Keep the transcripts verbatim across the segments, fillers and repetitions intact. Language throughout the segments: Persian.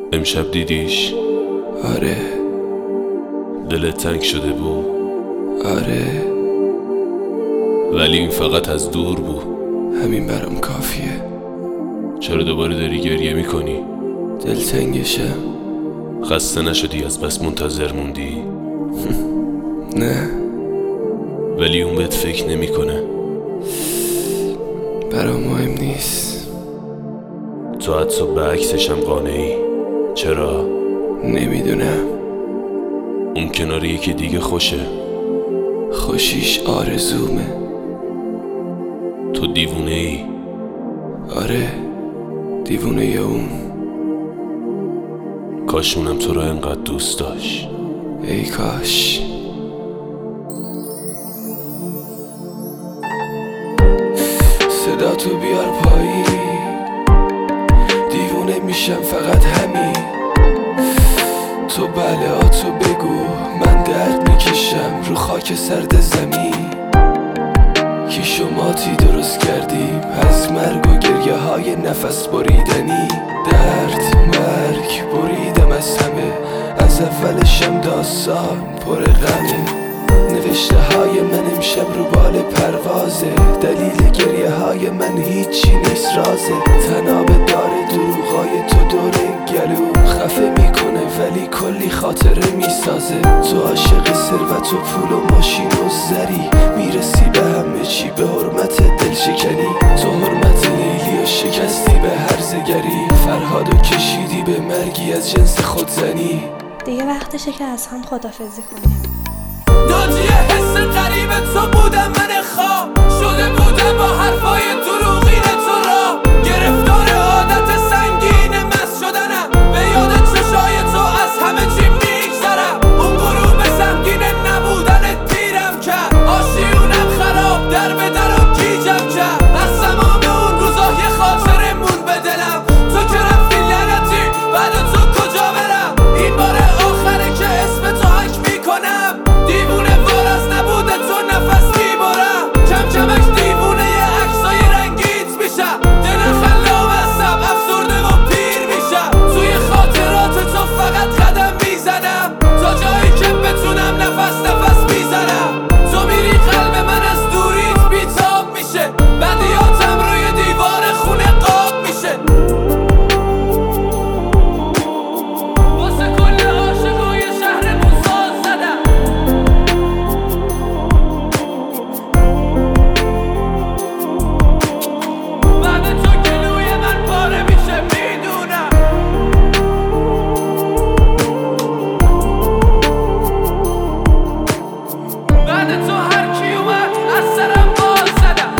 امشب دیدیش؟ آره. دلت تنگ شده بود؟ آره، ولی این فقط از دور بود. همین برام کافیه. چرا دوباره داری گریه میکنی؟ دلتنگشم. خسته نشدی از بس منتظر موندی؟ نه، ولی اون بهت فکر نمیکنه. برام مهم نیست. تو حتی به عکسشم قانعی. چرا؟ نمیدونم. اون کنار یکی دیگه خوشه. خوشیش آرزومه. تو دیوونه ای. آره، دیوونه یا اون. کاشونم تو رو انقدر دوست داشت. ای کاش. صدا تو بیار پایی، دیوونه میشم فقط همین. تو بله ها تو بگو، من درد میکشم رو خاک سرد زمین. کی شماتی درست کردیم از مرگ و گریه های نفس بریدنی. درد مرگ بریدم از همه، از اولشم داستان پر غمه. نوشته های من امشب رو بال پروازه، دلیل گریه های من هیچی نیست رازه. تناب داره دروغای تو دور گلو خفه میکنه ولی کلی خاطره میسازه. تو عاشق ثروت و پول و ماشین و زری، میرسی به همه چی به حرمت دل شکنی. تو حرمت لیلی و شکستی به هرزگری، فرهادو کشیدی به مرگی از جنس خودزنی. دیگه وقتشه که از هم خدافزی کنیم. ناجیه حس غریب تو بودم، من خواب شده بودم با حرفای دروغین تو را. گرفتار عادت سنگین مست شدنم، به یاد چشای تو از همه چی میگذرم. اون غروب سنگین نبودن تیرم کرد، آشیونم خراب در به در و گیجم کرد. از تمام اون روزا یه خاطره مون به دلم، تو که رفتی لعنتی بعد تو کجا برم. این بار آخره که اسم تو حک میکنم، دیوونه وار از نبوده تو نفس میبرم. کم کمش دیوونه یه عکسای رنگیت میشم، دل خلام هستم افسرده و پیر میشم. توی خاطرات تو فقط قدم میزنم، تا جایی که بتونم نفس نفس میزنم. تو میری قلب من از دوریت بیتاب میشه، بدیاتم روی دیوار خونه قاب میشه. واسه کل عاشقای شهرمون ساز زدم. بعد تو گلوی من پاره میشه میدونم. بعد تو هر کی اومد از سرم باز زدم.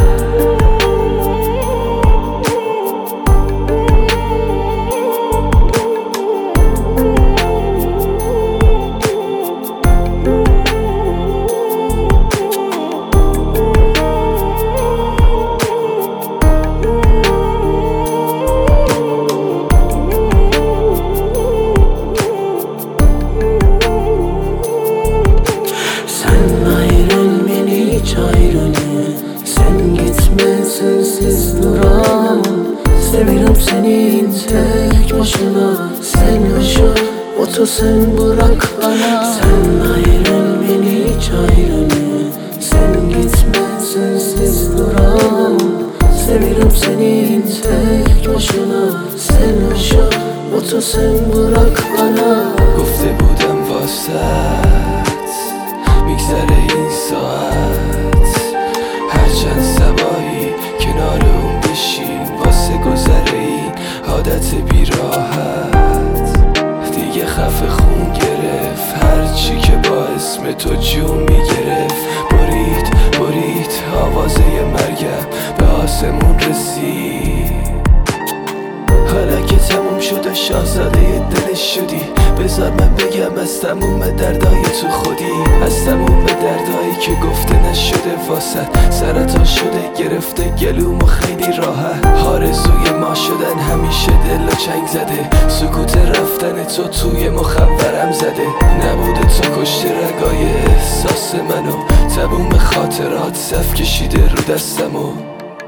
Sen ayrıl beni hiç ayrılma. Sen gitme sensiz duramam. Seviyorum seni tek başına. Sen yaşa otur sen bırak bana. Sen ayrıl beni hiç ayrılma. Sen gitme sensiz duramam. Seviyorum seni tek başına. Sen yaşa otur sen bırak bana. گفته بودم واسط میگذره این ساعت، هرچند سبایی کنار اون بشین واسه گذره این عادت بیراحت. دیگه خفه خون گرفت هرچی که با اسم تو جون میگرفت. برید برید آوازه مرگم به آسمون رسید. حالا که تموم شده شاهزاده دلش شدی، بذار من بگم از تموم دردای تو خودی. از تموم دردایی که گفته نشده واسد، سرطان شده گرفته گلوم و خیلی راحت. آرزوی ما شدن همیشه دل و چنگ زده، سکوت رفتن تو توی مخورم زده. نبوده تو کشته رگای احساس منو، تموم خاطرات صف کشیده رو دستمو.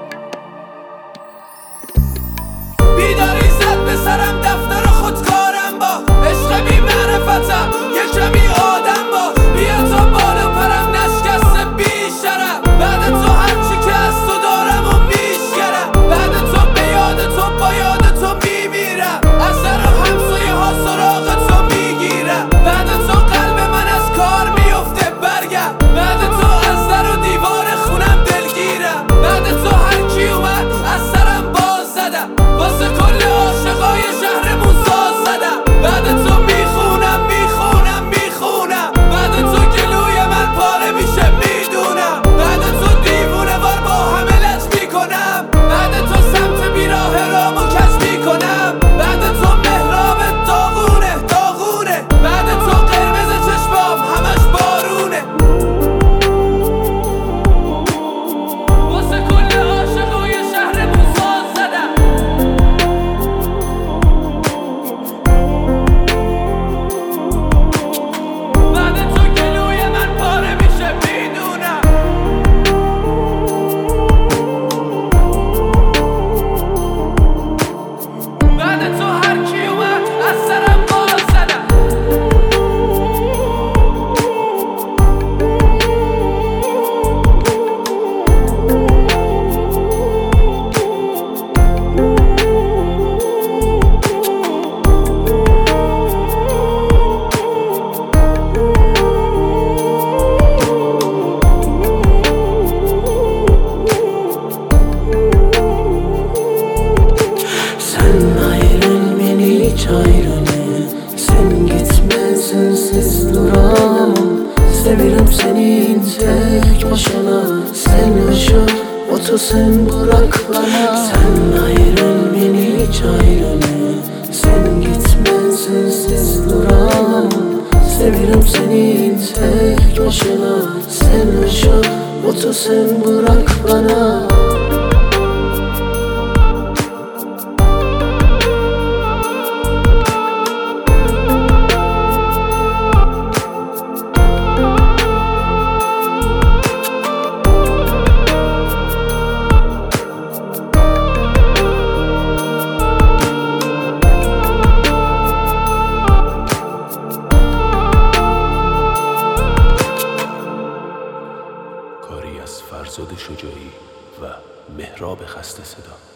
بیداری زد به سرم دفتر خودکارم ayrını. Sen gitme sensiz duramam. Severim senin tek başına. Sen yaşa otur sen bırak bana. Sen ayrıl beni hiç ayrını. Sen gitme sensiz duramam. Severim senin tek başına. Sen yaşa otur sen bırak bana. کاری از فرزاد شجاعی و مهراب خسته صدا.